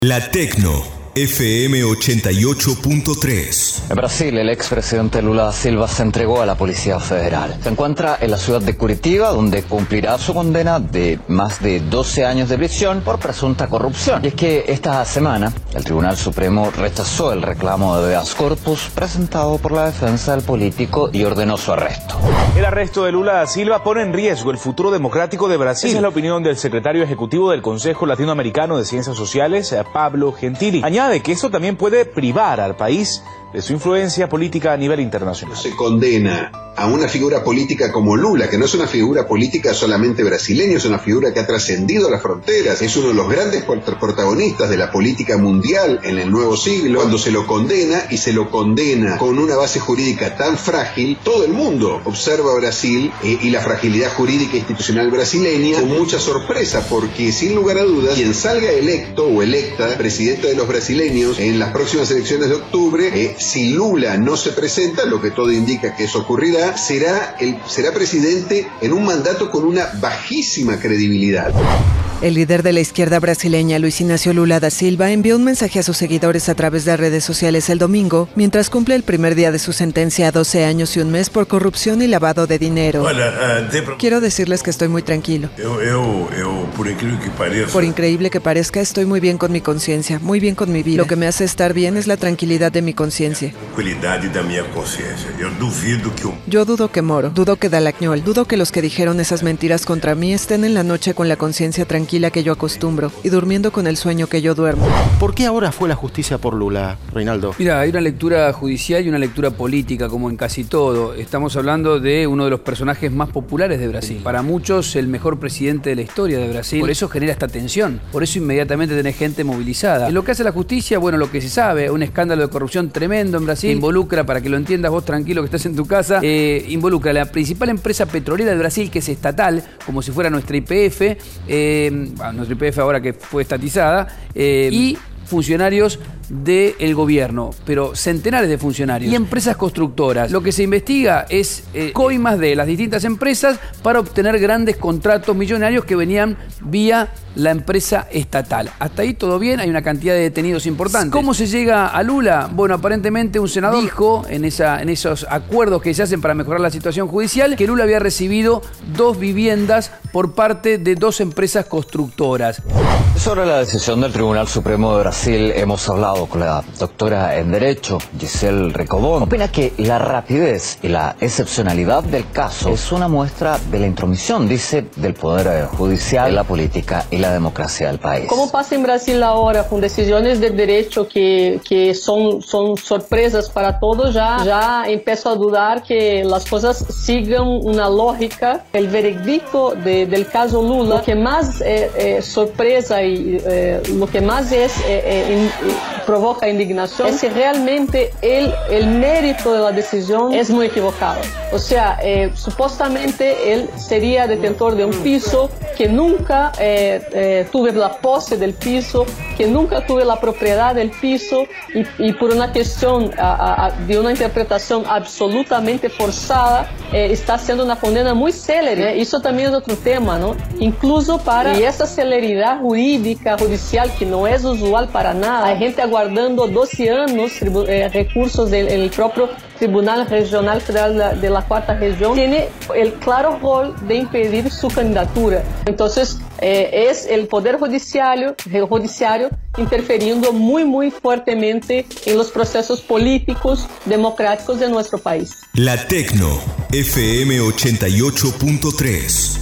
La Tecno, FM 88.3. En Brasil, el expresidente Lula da Silva se entregó a la Policía Federal. Se encuentra en la ciudad de Curitiba, donde cumplirá su condena de más de 12 años de prisión por presunta corrupción. Y es que esta semana, el Tribunal Supremo rechazó el reclamo de habeas corpus presentado por la defensa del político y ordenó su arresto. El arresto de Lula da Silva pone en riesgo el futuro democrático de Brasil. Esa es la opinión del secretario ejecutivo del Consejo Latinoamericano de Ciencias Sociales, Pablo Gentili. Añade que esto también puede privar al país de su influencia política a nivel internacional. Se condena a una figura política como Lula, que no es una figura política solamente brasileña, es una figura que ha trascendido las fronteras, es uno de los grandes protagonistas de la política mundial en el nuevo siglo. Cuando se lo condena, y se lo condena con una base jurídica tan frágil, todo el mundo observa a Brasil y la fragilidad jurídica e institucional brasileña con mucha sorpresa, porque sin lugar a dudas, quien salga electo o electa presidente de los brasileños en las próximas elecciones de octubre, si Lula no se presenta, lo que todo indica que eso ocurrirá, será presidente en un mandato con una bajísima credibilidad. El líder de la izquierda brasileña, Luis Inácio Lula da Silva, envió un mensaje a sus seguidores a través de redes sociales el domingo, mientras cumple el primer día de su sentencia a 12 años y un mes por corrupción y lavado de dinero. Quiero decirles que estoy muy tranquilo. Por increíble que parezca, estoy muy bien con mi conciencia, muy bien con mi vida. Lo que me hace estar bien es la tranquilidad de mi conciencia. Yo dudo que Moro, dudo que Dallagnol, dudo que los que dijeron esas mentiras contra mí estén en la noche con la conciencia tranquila que yo acostumbro y durmiendo con el sueño que yo duermo. ¿Por qué ahora fue la justicia por Lula, Reinaldo? Mira, hay una lectura judicial y una lectura política, como en casi todo. Estamos hablando de uno de los personajes más populares de Brasil. Para muchos, el mejor presidente de la historia de Brasil. Por eso genera esta tensión. Por eso inmediatamente tenés gente movilizada. En lo que hace la justicia, bueno, lo que se sabe, un escándalo de corrupción tremendo en Brasil. Involucra, para que lo entiendas vos tranquilo que estás en tu casa, involucra a la principal empresa petrolera de Brasil, que es estatal, como si fuera nuestra YPF, nuestra YPF ahora que fue estatizada, y funcionarios del gobierno, pero centenares de funcionarios y empresas constructoras. Lo que se investiga es coimas de las distintas empresas para obtener grandes contratos millonarios que venían vía la empresa estatal. Hasta ahí todo bien, hay una cantidad de detenidos importantes. ¿Cómo se llega a Lula? Bueno, aparentemente un senador dijo en esos acuerdos que se hacen para mejorar la situación judicial que Lula había recibido 2 viviendas por parte de 2 empresas constructoras. Sobre la decisión del Tribunal Supremo de Brasil hemos hablado con la doctora en Derecho, Giselle Ricobón. Opina que la rapidez y la excepcionalidad del caso es una muestra de la intromisión, dice, del Poder Judicial en la política y la democracia del país. Como pasa en Brasil ahora, con decisiones de derecho que son sorpresas para todos, ya empiezo a dudar que las cosas sigan una lógica. El veredicto del caso Lula, lo que más sorpresa y lo que más provoca indignación es si realmente el mérito de la decisión es muy equivocado. O sea, supuestamente él sería detentor de un piso, que nunca tuve la pose del piso, que nunca tuve la propiedad del piso, y por una cuestión de una interpretación absolutamente forzada, está haciendo una condena muy célere. Eso también es otro tema, ¿no? Incluso y esa celeridad judicial que no es usual para nada. Hay gente aguardando 12 años recursos del propio Tribunal Regional Federal de la Cuarta Región. Tiene el claro rol de impedir su candidatura. Entonces, es el Poder Judiciario interfiriendo muy, muy fuertemente en los procesos políticos democráticos de nuestro país. La Tecno, FM 88.3.